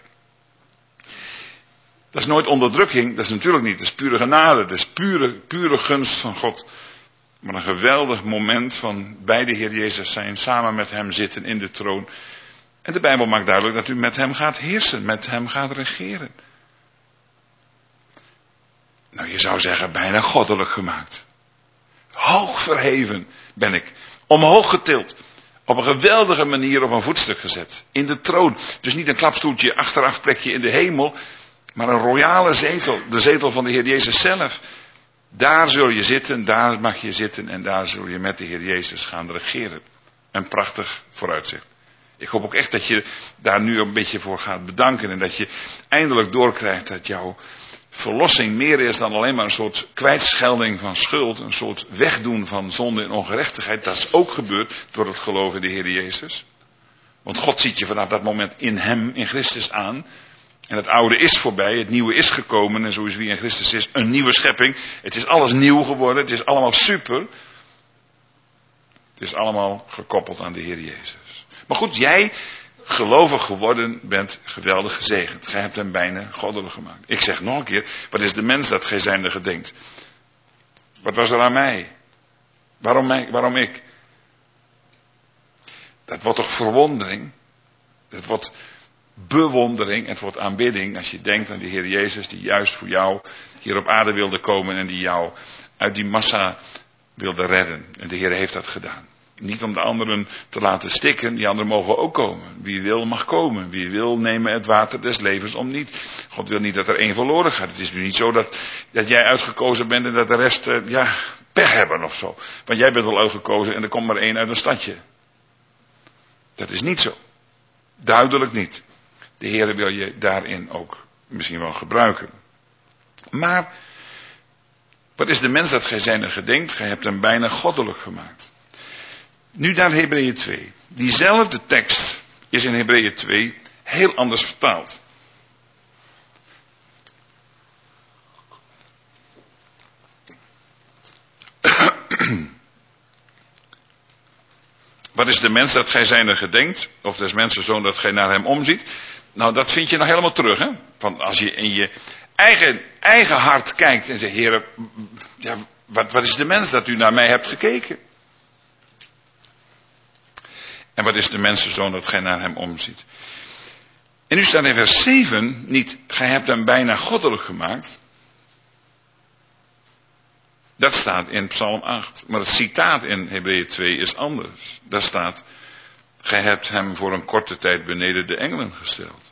Dat is nooit onderdrukking, dat is natuurlijk niet. Dat is pure genade, dat is pure gunst van God. Maar een geweldig moment van bij de Heer Jezus zijn, samen met hem zitten in de troon. En de Bijbel maakt duidelijk dat u met hem gaat heersen, met hem gaat regeren. Nou, je zou zeggen, bijna goddelijk gemaakt. Hoog verheven ben ik, omhoog getild. Op een geweldige manier op een voetstuk gezet. In de troon. Dus niet een klapstoeltje, achteraf plekje in de hemel. Maar een royale zetel. De zetel van de Heer Jezus zelf. Daar zul je zitten, daar mag je zitten. En daar zul je met de Heer Jezus gaan regeren. Een prachtig vooruitzicht. Ik hoop ook echt dat je daar nu een beetje voor gaat bedanken. En dat je eindelijk doorkrijgt dat jouw verlossing meer is dan alleen maar een soort kwijtschelding van schuld. Een soort wegdoen van zonde en ongerechtigheid. Dat is ook gebeurd door het geloof in de Heer Jezus. Want God ziet je vanaf dat moment in hem, in Christus aan. En het oude is voorbij, het nieuwe is gekomen. En zo is wie in Christus is, een nieuwe schepping. Het is alles nieuw geworden, het is allemaal super. Het is allemaal gekoppeld aan de Heer Jezus. Maar goed, jij, gelovig geworden, bent geweldig gezegend. Gij hebt hem bijna goddelijk gemaakt. Ik zeg nog een keer, wat is de mens dat gij zijnde gedenkt? Wat was er aan mij? Waarom ik? Dat wordt toch verwondering? Het wordt bewondering, het wordt aanbidding als je denkt aan de Heer Jezus die juist voor jou hier op aarde wilde komen en die jou uit die massa wilde redden. En de Heer heeft dat gedaan. Niet om de anderen te laten stikken, die anderen mogen ook komen. Wie wil mag komen, wie wil nemen het water des levens om niet. God wil niet dat er één verloren gaat. Het is nu niet zo dat jij uitgekozen bent en dat de rest pech hebben of zo. Want jij bent al uitgekozen en er komt maar één uit een stadje. Dat is niet zo. Duidelijk niet. De Heer wil je daarin ook misschien wel gebruiken. Maar, wat is de mens dat gij zijner gedenkt? Gij hebt hem bijna goddelijk gemaakt. Nu naar Hebreeën 2. Diezelfde tekst is in Hebreeën 2 heel anders vertaald. Wat is de mens dat gij zijner gedenkt? Of des mensen zoon dat gij naar hem omziet? Nou, dat vind je nog helemaal terug, hè? Want als je in je eigen hart kijkt en zegt, Heer, ja, wat is de mens dat u naar mij hebt gekeken? En wat is de mensenzoon dat gij naar hem omziet? En nu staat in vers 7 niet, gij hebt hem bijna goddelijk gemaakt. Dat staat in Psalm 8. Maar het citaat in Hebreeën 2 is anders. Daar staat, gij hebt hem voor een korte tijd beneden de engelen gesteld.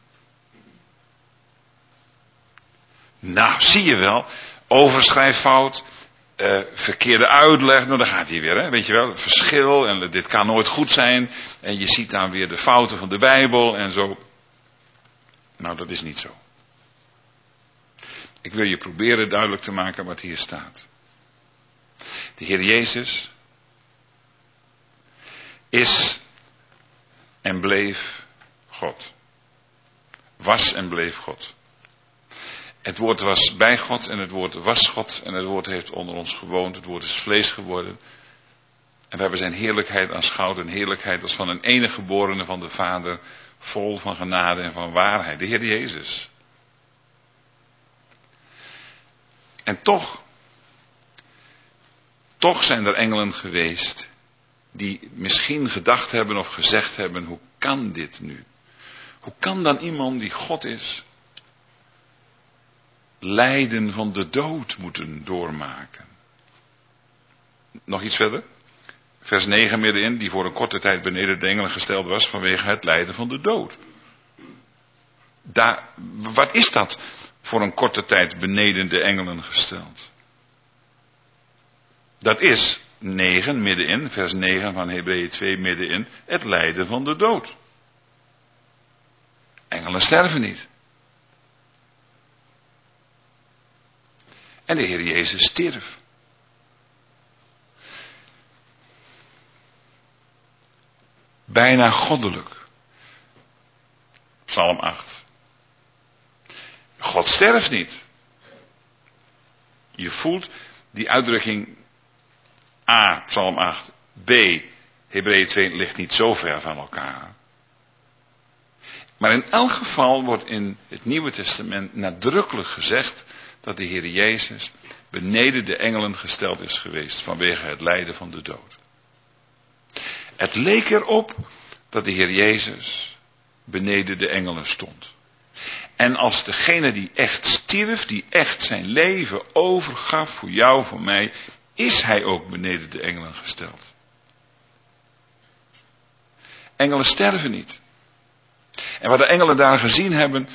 Nou, zie je wel, overschrijffout, verkeerde uitleg, nou daar gaat hij weer, hè? Weet je wel, het verschil en dit kan nooit goed zijn. En je ziet dan weer de fouten van de Bijbel en zo. Nou, dat is niet zo. Ik wil je proberen duidelijk te maken wat hier staat. De Heer Jezus is en bleef God. Was en bleef God. Het woord was bij God en het woord was God en het woord heeft onder ons gewoond. Het woord is vlees geworden. En we hebben zijn heerlijkheid aanschouwd. Een heerlijkheid als van een enige geborene van de Vader. Vol van genade en van waarheid. De Heer Jezus. En toch zijn er engelen geweest die misschien gedacht hebben of gezegd hebben, hoe kan dit nu? Hoe kan dan iemand die God is, lijden van de dood moeten doormaken? Nog iets verder? Vers 9 middenin, die voor een korte tijd beneden de engelen gesteld was vanwege het lijden van de dood. Wat is dat voor een korte tijd beneden de engelen gesteld? Dat is 9 middenin, vers 9 van Hebreeën 2 middenin, het lijden van de dood. Engelen sterven niet. En de Heer Jezus stierf. Bijna goddelijk. Psalm 8. God sterft niet. Je voelt die uitdrukking A, Psalm 8. B, Hebreeën 2 ligt niet zo ver van elkaar. Maar in elk geval wordt in het Nieuwe Testament nadrukkelijk gezegd dat de Heer Jezus beneden de engelen gesteld is geweest vanwege het lijden van de dood. Het leek erop dat de Heer Jezus beneden de engelen stond. En als degene die echt stierf, die echt zijn leven overgaf voor jou, voor mij, is hij ook beneden de engelen gesteld. Engelen sterven niet. En wat de engelen daar gezien hebben,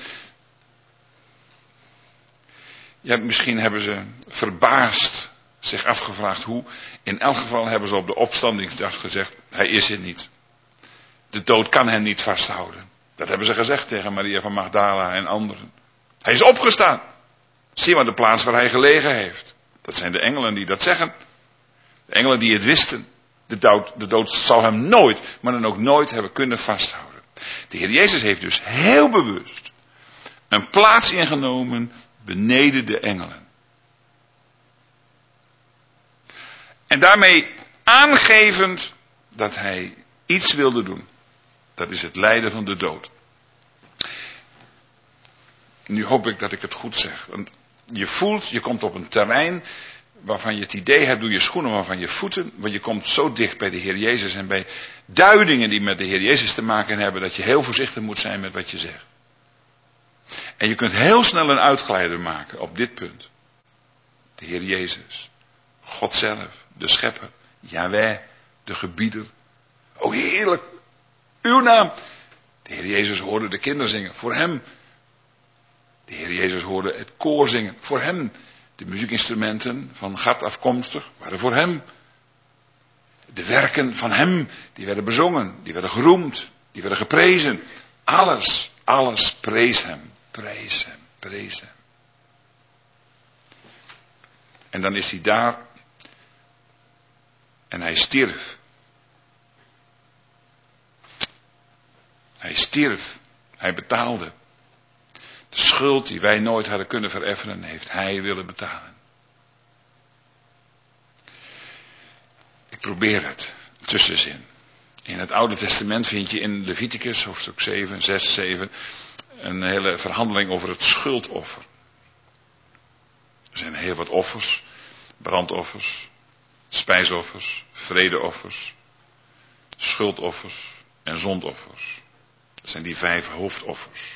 ja, misschien hebben ze verbaasd zich afgevraagd hoe. In elk geval hebben ze op de opstandingsdag gezegd, hij is er niet. De dood kan hen niet vasthouden. Dat hebben ze gezegd tegen Maria van Magdala en anderen. Hij is opgestaan. Zie maar de plaats waar hij gelegen heeft. Dat zijn de engelen die dat zeggen. De engelen die het wisten. De dood zou hem nooit, maar dan ook nooit hebben kunnen vasthouden. De Heer Jezus heeft dus heel bewust een plaats ingenomen beneden de engelen. En daarmee aangevend dat hij iets wilde doen. Dat is het lijden van de dood. Nu hoop ik dat ik het goed zeg. Want je voelt, je komt op een terrein waarvan je het idee hebt, doe je schoenen maar van je voeten. Want je komt zo dicht bij de Heer Jezus en bij duidingen die met de Heer Jezus te maken hebben, dat je heel voorzichtig moet zijn met wat je zegt. En je kunt heel snel een uitglijder maken op dit punt. De Heer Jezus, God zelf, de schepper, Jahweh, de gebieder. O heerlijk, uw naam. De Heer Jezus hoorde de kinderen zingen, voor hem. De Heer Jezus hoorde het koor zingen, voor hem. De muziekinstrumenten van Gad afkomstig waren voor hem. De werken van hem, die werden bezongen, die werden geroemd, die werden geprezen. Alles prees hem, prees hem, prees hem. En dan is hij daar en hij stierf. Hij stierf, hij betaalde. De schuld die wij nooit hadden kunnen vereffenen, heeft hij willen betalen. Ik probeer het, een tussenzin. In het Oude Testament vind je in Leviticus, hoofdstuk 7, 6, 7, een hele verhandeling over het schuldoffer. Er zijn heel wat offers, brandoffers, spijsoffers, vredeoffers, schuldoffers en zondoffers. Dat zijn die 5 hoofdoffers.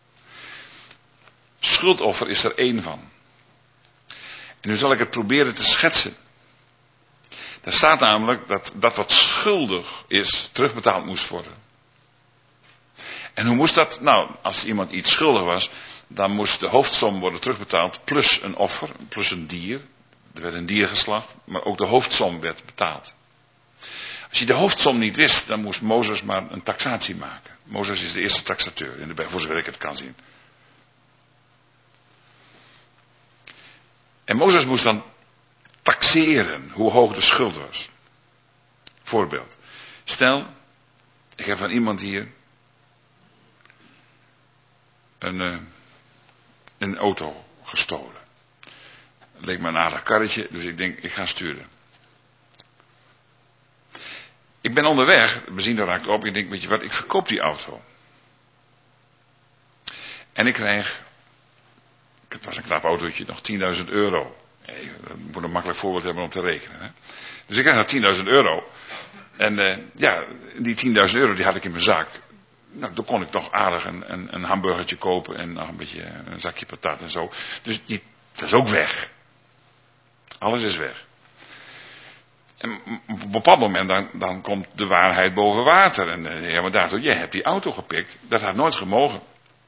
Schuldoffer is er 1 van. En nu zal ik het proberen te schetsen. Daar staat namelijk dat wat schuldig is, terugbetaald moest worden. En hoe moest dat? Nou, als iemand iets schuldig was, dan moest de hoofdsom worden terugbetaald, plus een offer, plus een dier. Er werd een dier geslacht, maar ook de hoofdsom werd betaald. Als je de hoofdsom niet wist, dan moest Mozes maar een taxatie maken. Mozes is de eerste taxateur, in de Bijbel, voor zover ik het kan zien. En Mozes moest dan taxeren hoe hoog de schuld was. Voorbeeld. Stel, ik heb van iemand hier een auto gestolen. Het leek me een aardig karretje, dus ik denk, ik ga sturen. Ik ben onderweg, de benzine raakt op, ik denk, weet je wat, ik verkoop die auto. En ik krijg, het was een knap autootje, nog €10.000. Dat moet een makkelijk voorbeeld hebben om te rekenen. Hè? Dus ik krijg nog €10.000. En die €10.000 die had ik in mijn zak. Nou, dan kon ik toch aardig een hamburgertje kopen en nog een beetje een zakje patat en zo. Dus dat is ook weg. Alles is weg. En op een bepaald moment dan komt de waarheid boven water. En ja, maar daartoe, jij hebt die auto gepikt. Dat had nooit gemogen.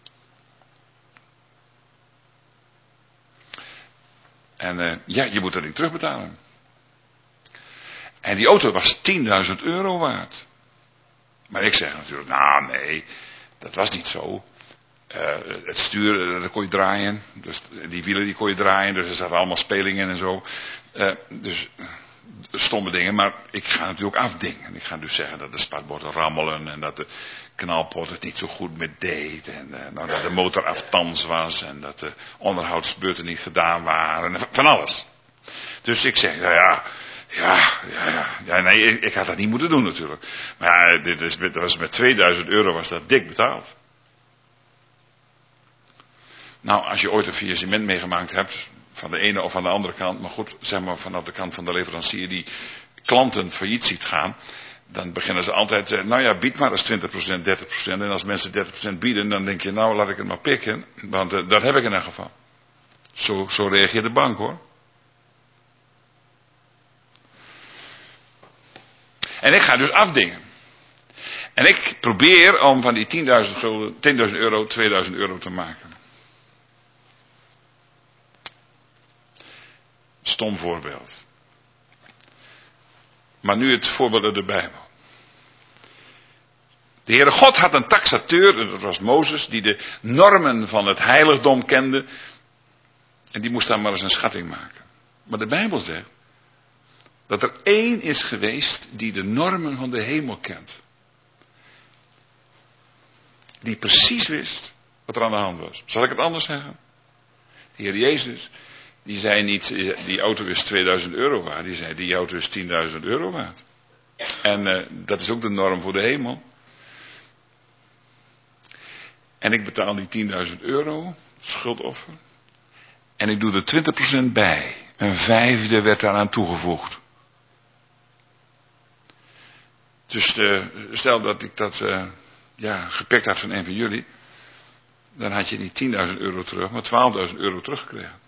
En je moet dat ding terugbetalen. En die auto was €10.000 waard. Maar ik zeg natuurlijk, nou nee, dat was niet zo. Het stuur, dat kon je draaien. Dus die wielen die kon je draaien. Dus er zaten allemaal spelingen en zo. Dus stomme dingen. Maar ik ga natuurlijk afdingen. Ik ga dus zeggen dat de spatborden rammelen. En dat de knalpot het niet zo goed met deed. En dat de motor aftans was. En dat de onderhoudsbeurten niet gedaan waren. En van alles. Dus ik zeg, nee, ik had dat niet moeten doen natuurlijk. Maar ja, dat was met €2.000 was dat dik betaald. Nou, als je ooit een faillissement meegemaakt hebt, van de ene of van de andere kant, maar goed, zeg maar vanaf de kant van de leverancier die klanten failliet ziet gaan, dan beginnen ze altijd, bied maar eens 20%, 30%. En als mensen 30% bieden, dan denk je, nou laat ik het maar pikken, want dat heb ik in elk geval. Zo reageert de bank hoor. En ik ga dus afdingen. En ik probeer om van die €10.000 €2.000 te maken. Stom voorbeeld. Maar nu het voorbeeld uit de Bijbel. De Heere God had een taxateur, dat was Mozes, die de normen van het heiligdom kende. En die moest dan maar eens een schatting maken. Maar de Bijbel zegt dat er 1 is geweest die de normen van de hemel kent. Die precies wist wat er aan de hand was. Zal ik het anders zeggen? De Heer Jezus, die zei niet, die auto is €2.000 waard. Die zei, die auto is €10.000 waard. En dat is ook de norm voor de hemel. En ik betaal die €10.000, schuldoffer. En ik doe er 20% bij. Een vijfde werd daaraan toegevoegd. Dus stel dat ik dat gepikt had van een van jullie. Dan had je niet 10.000 euro terug, maar 12.000 euro teruggekregen.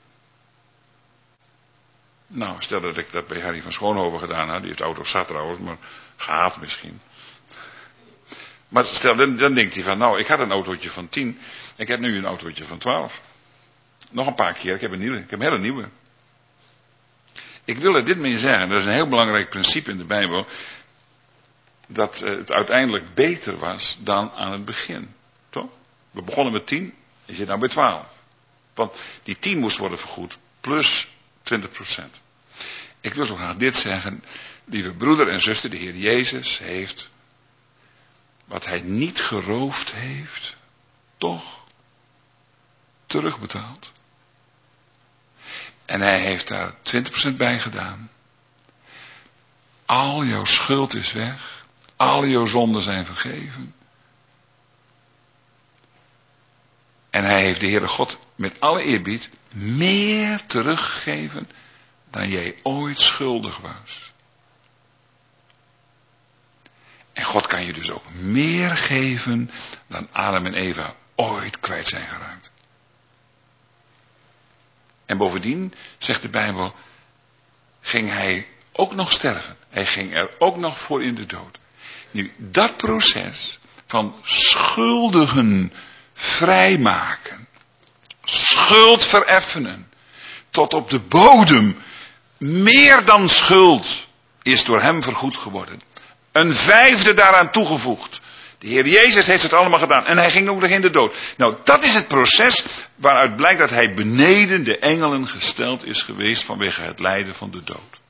Nou, stel dat ik dat bij Harry van Schoonhoven gedaan had. Die heeft de auto zat trouwens, maar gehaald misschien. Maar stel, dan denkt hij van, nou, ik had een autootje van 10. Ik heb nu een autootje van 12. Nog een paar keer, ik heb een hele nieuwe. Ik wil er dit mee zeggen, dat is een heel belangrijk principe in de Bijbel. Dat het uiteindelijk beter was dan aan het begin. Toch? We begonnen met 10, je zit nou bij 12. Want die 10 moest worden vergoed, plus 20%. Ik wil zo graag dit zeggen, lieve broeder en zuster, de Heer Jezus heeft, wat hij niet geroofd heeft, toch terugbetaald. En hij heeft daar 20% bij gedaan. Al jouw schuld is weg. Al jouw zonden zijn vergeven. En hij heeft de Heere God met alle eerbied meer teruggegeven dan jij ooit schuldig was. En God kan je dus ook meer geven dan Adam en Eva ooit kwijt zijn geraakt. En bovendien, zegt de Bijbel, ging hij ook nog sterven. Hij ging er ook nog voor in de dood. Nu, dat proces van schuldigen vrijmaken, schuld vereffenen, tot op de bodem, meer dan schuld, is door hem vergoed geworden. Een vijfde daaraan toegevoegd. De Heer Jezus heeft het allemaal gedaan. En hij ging ook nog in de dood. Nou, dat is het proces waaruit blijkt dat hij beneden de engelen gesteld is geweest vanwege het lijden van de dood.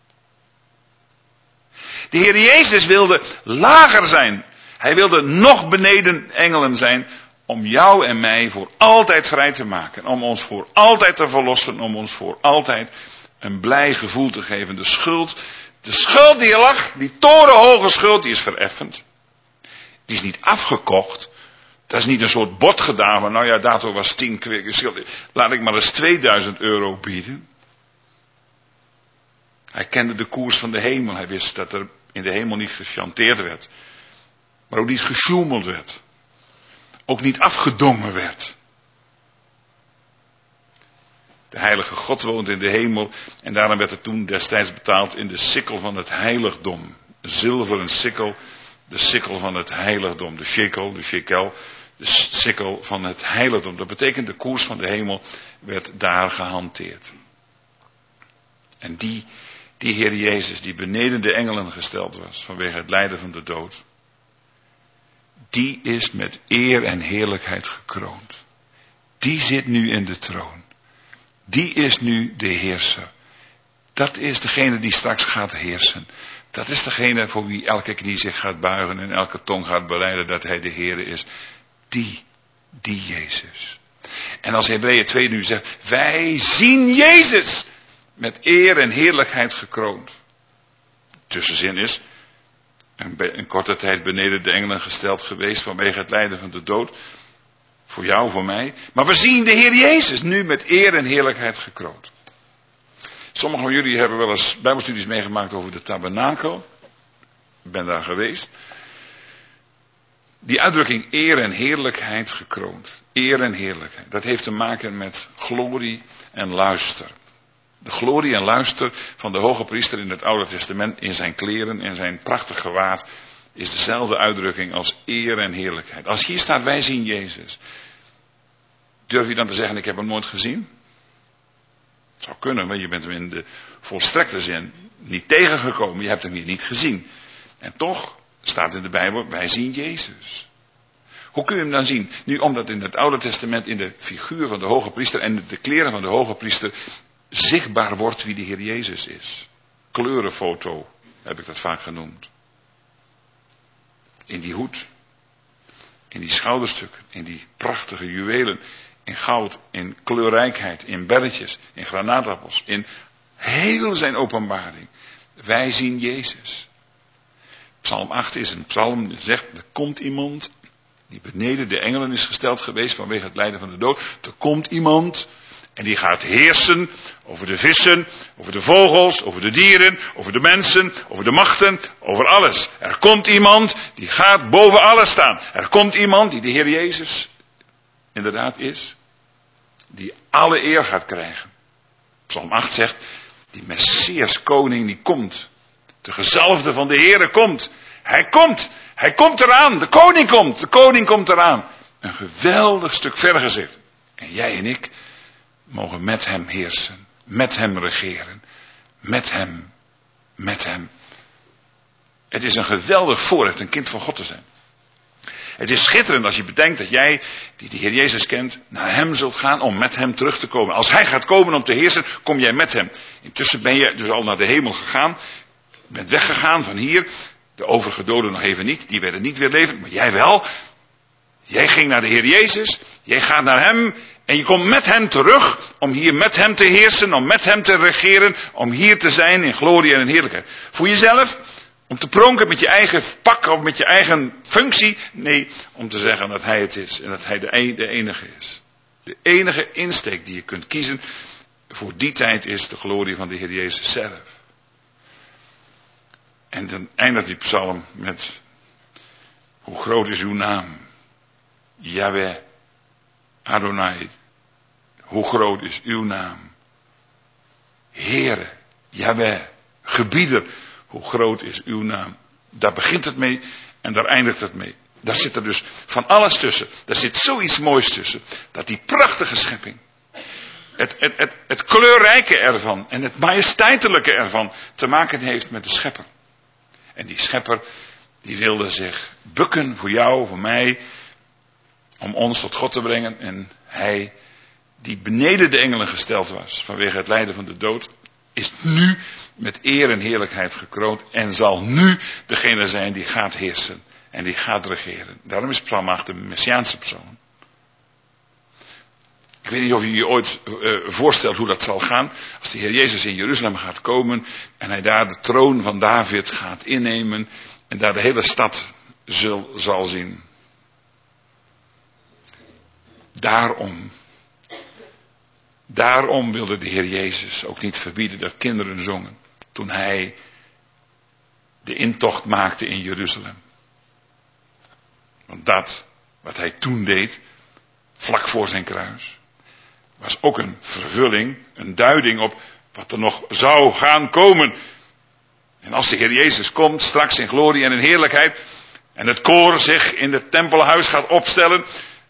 De Heer Jezus wilde lager zijn. Hij wilde nog beneden engelen zijn om jou en mij voor altijd vrij te maken. Om ons voor altijd te verlossen. Om ons voor altijd een blij gevoel te geven. De schuld die er lag, die torenhoge schuld, die is vereffend. Die is niet afgekocht. Dat is niet een soort bod gedaan van, nou ja, daardoor was 10 keer, laat ik maar eens 2000 euro bieden. Hij kende de koers van de hemel. Hij wist dat er in de hemel niet gechanteerd werd. Maar ook niet gesjoemeld werd. Ook niet afgedongen werd. De heilige God woont in de hemel. En daarom werd het toen destijds betaald in de sikkel van het heiligdom. Een zilveren sikkel. De sikkel van het heiligdom. De shekel, de sikkel van het heiligdom. Dat betekent de koers van de hemel werd daar gehanteerd. En die Heer Jezus, die beneden de engelen gesteld was vanwege het lijden van de dood, die is met eer en heerlijkheid gekroond. Die zit nu in de troon. Die is nu de heerser. Dat is degene die straks gaat heersen. Dat is degene voor wie elke knie zich gaat buigen en elke tong gaat belijden dat hij de Heer is. Die Jezus. En als Hebreeën 2 nu zegt, wij zien Jezus met eer en heerlijkheid gekroond. Tussenzin is, een korte tijd beneden de engelen gesteld geweest vanwege het lijden van de dood. Voor jou, voor mij. Maar we zien de Heer Jezus nu met eer en heerlijkheid gekroond. Sommigen van jullie hebben wel eens bijbelstudies meegemaakt over de tabernakel. Ik ben daar geweest. Die uitdrukking eer en heerlijkheid gekroond. Eer en heerlijkheid. Dat heeft te maken met glorie en luister. De glorie en luister van de hoge priester in het Oude Testament, in zijn kleren en zijn prachtig gewaad, is dezelfde uitdrukking als eer en heerlijkheid. Als hier staat, wij zien Jezus. Durf je dan te zeggen, ik heb hem nooit gezien? Het zou kunnen, maar je bent hem in de volstrekte zin niet tegengekomen. Je hebt hem hier niet gezien. En toch staat in de Bijbel, wij zien Jezus. Hoe kun je hem dan zien? Nu, omdat in het Oude Testament in de figuur van de hoge priester en de kleren van de hoge priester zichtbaar wordt wie de Heer Jezus is. Kleurenfoto heb ik dat vaak genoemd. In die hoed, in die schouderstukken, in die prachtige juwelen, in goud, in kleurrijkheid, in belletjes, in granaatappels, in heel zijn openbaring. Wij zien Jezus. Psalm 8 is een psalm die zegt, er komt iemand die beneden de engelen is gesteld geweest vanwege het lijden van de dood. Er komt iemand En die gaat heersen over de vissen, over de vogels, over de dieren, over de mensen, over de machten, over alles. Er komt iemand die gaat boven alles staan. Er komt iemand die de Heer Jezus inderdaad is. Die alle eer gaat krijgen. Psalm 8 zegt, die Messias koning die komt. De gezalfde van de Heere komt. Hij komt eraan. De koning komt eraan. Een geweldig stuk verder gezegd. En jij en ik mogen met hem heersen. Met hem regeren. Met hem. Het is een geweldig voorrecht een kind van God te zijn. Het is schitterend als je bedenkt dat jij, die de Heer Jezus kent, naar hem zult gaan om met hem terug te komen. Als hij gaat komen om te heersen, kom jij met hem. Intussen ben je dus al naar de hemel gegaan. Je bent weggegaan van hier. De overige doden nog even niet. Die werden niet weer levend, maar jij wel. Jij ging naar de Heer Jezus. Jij gaat naar hem. En je komt met hem terug. Om hier met hem te heersen. Om met hem te regeren. Om hier te zijn in glorie en in heerlijkheid. Voor jezelf. Om te pronken met je eigen pak of met je eigen functie. Nee, om te zeggen dat hij het is. En dat hij de enige is. De enige insteek die je kunt kiezen voor die tijd is de glorie van de Heer Jezus zelf. En dan eindigt die psalm met: hoe groot is uw naam? Yahweh, Adonai. Hoe groot is uw naam? Heere, Yahweh, gebieder. Hoe groot is uw naam? Daar begint het mee en daar eindigt het mee. Daar zit er dus van alles tussen. Daar zit zoiets moois tussen. Dat die prachtige schepping. Het kleurrijke ervan en het majesteitelijke ervan te maken heeft met de schepper. En die schepper die wilde zich bukken voor jou, voor mij. Om ons tot God te brengen. En hij die beneden de engelen gesteld was vanwege het lijden van de dood. Is nu met eer en heerlijkheid gekroond. En zal nu degene zijn die gaat heersen. En die gaat regeren. Daarom is Psalm 8 een Messiaanse psalm. Ik weet niet of je je ooit voorstelt hoe dat zal gaan. Als de Heer Jezus in Jeruzalem gaat komen. En hij daar de troon van David gaat innemen. En daar de hele stad zal zien. Daarom wilde de Heer Jezus ook niet verbieden dat kinderen zongen. Toen hij de intocht maakte in Jeruzalem. Want dat wat hij toen deed, vlak voor zijn kruis, was ook een vervulling, een duiding op wat er nog zou gaan komen. En als de Heer Jezus komt, straks in glorie en in heerlijkheid, en het koor zich in het tempelhuis gaat opstellen,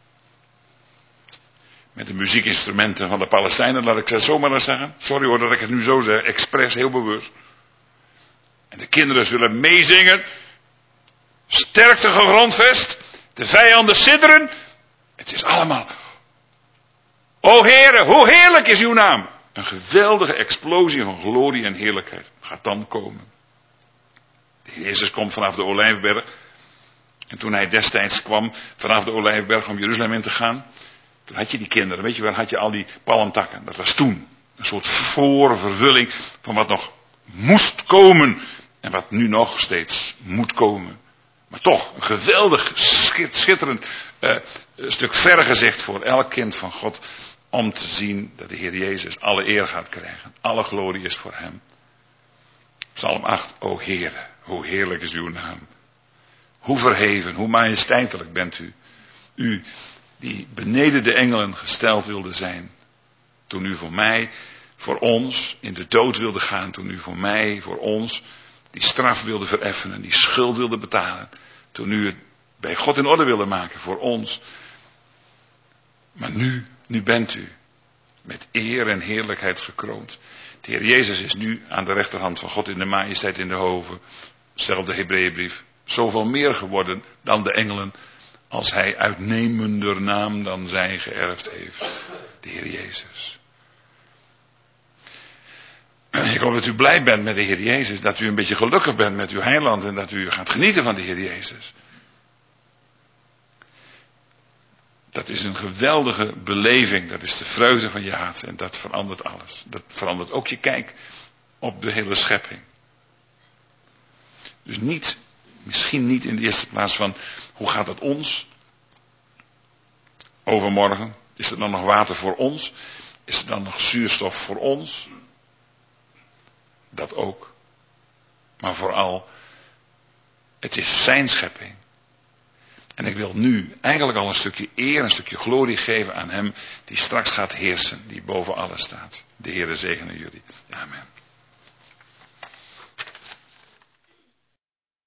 met de muziekinstrumenten van de Palestijnen, laat ik het zomaar eens zeggen. Sorry hoor dat ik het nu zo zeg, expres, heel bewust. En de kinderen zullen meezingen, sterkte gegrondvest, de vijanden sidderen. Het is allemaal, o Heere, hoe heerlijk is uw naam. Een geweldige explosie van glorie en heerlijkheid gaat dan komen. De Heer Jezus komt vanaf de Olijfberg. En toen hij destijds kwam vanaf de Olijfberg om Jeruzalem in te gaan, toen had je die kinderen, weet je wel, had je al die palmtakken. Dat was toen een soort voorvervulling van wat nog moest komen. En wat nu nog steeds moet komen. Maar toch, een geweldig, schitterend stuk verder gezegd voor elk kind van God. Om te zien dat de Heer Jezus alle eer gaat krijgen. Alle glorie is voor hem. Psalm 8, o Heere, hoe heerlijk is uw naam. Hoe verheven, hoe majesteitelijk bent u. U die beneden de engelen gesteld wilde zijn. Toen u voor mij, voor ons, in de dood wilde gaan. Toen u voor mij, voor ons, die straf wilde vereffenen. Die schuld wilde betalen. Toen u het bij God in orde wilde maken voor ons. Maar nu bent u met eer en heerlijkheid gekroond. De Heer Jezus is nu aan de rechterhand van God in de majesteit in de hoven. Stelt de Hebreeënbrief. Zoveel meer geworden dan de engelen. Als hij uitnemender naam dan zij geërfd heeft. De Heer Jezus. Ik hoop dat u blij bent met de Heer Jezus. Dat u een beetje gelukkig bent met uw heiland. En dat u gaat genieten van de Heer Jezus. Dat is een geweldige beleving. Dat is de vreugde van je hart. En dat verandert alles. Dat verandert ook je kijk op de hele schepping. Dus misschien niet in de eerste plaats van, hoe gaat het ons? Overmorgen, is er dan nog water voor ons? Is er dan nog zuurstof voor ons? Dat ook. Maar vooral, het is zijn schepping. En ik wil nu eigenlijk al een stukje eer, een stukje glorie geven aan hem die straks gaat heersen, die boven alles staat. De Heere zegene jullie. Amen.